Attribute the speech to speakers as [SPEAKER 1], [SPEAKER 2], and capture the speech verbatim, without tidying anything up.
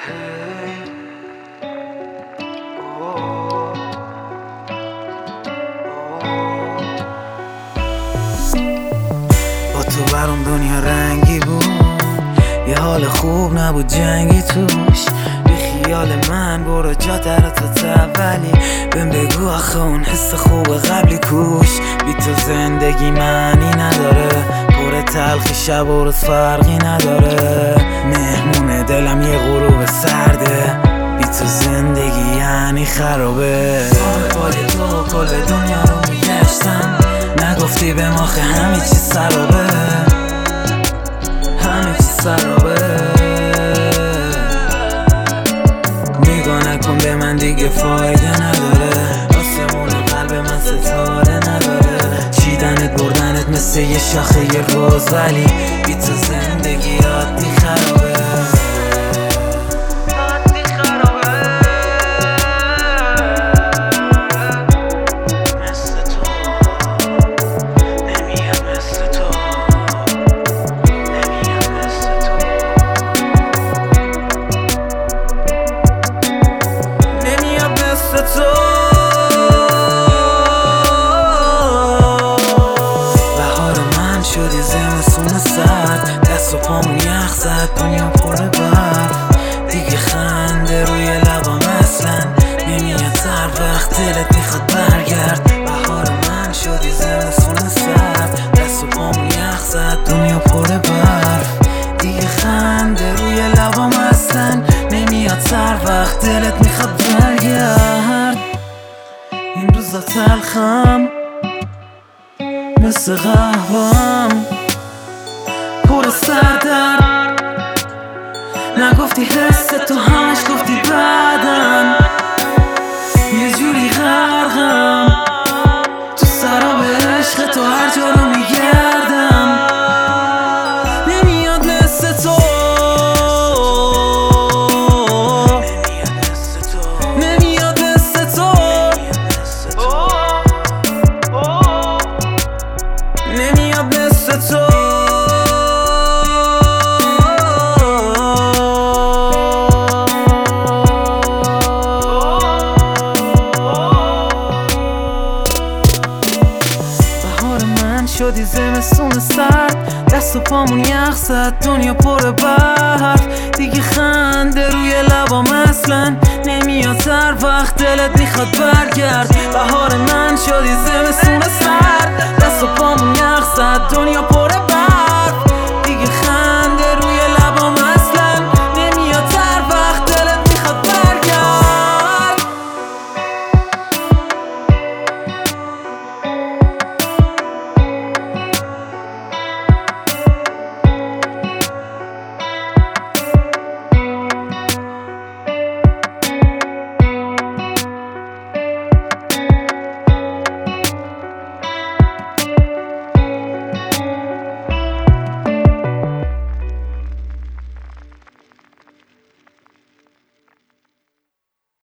[SPEAKER 1] با تو برام دنیا رنگی بود، یه حال خوب نبود جنگی توش. بی خیال من برو جا در تا تولی، بهم بگو آخه اون حس خوب قبلی کوش. بی تو زندگی معنی نداره، پر تلخی شب و روز فرقی نداره. مهمون دلم یه غروب سرده، بی تو زندگی یعنی خرابه. پای تو کل دنیا رو میگشتم، نگفتی به ماخه همه چی سرابه، همه چی سرابه. نگاه نکن به من دیگه فایده نداره، آسمون قلب من ستاره نداره. چیدنت بردنت مثل یه شاخه یه روز، ولی بی تو زندگی عادی خرابه. بهار من شدی زمستون سرد، دست و پامون یخ زد، دنیا پر برف. دیگه خنده روی لبام اصلا نمیاد سر وقت دلت میخواد برگرد. بهار من شدی زمستون سرد، دست و پامون یخ زد، دنیا پر برف. دیگه خنده روی لبام اصلا نمیاد سر وقت دلت میخواد برگرد. این روزا تلخم مثل قهوام پر سردرد، نگفتی حس تو همش گفتی بعدن. یه جوری غرقم تو سراب عشق تو، هر جا رو میگردم نمیاد مثل تو، نمیاد مثل تو، نمیاد مثل تو. بهار من شدی زمستون سرد، دست و پامون یخ زد، دنیا پر برف. دیگه خنده روی لبام اصلا نمیاد سر وقت دلت میخواد برگرد. بهار من شدی زمستون سرد، دست و پامون یخ زد، دنیا پر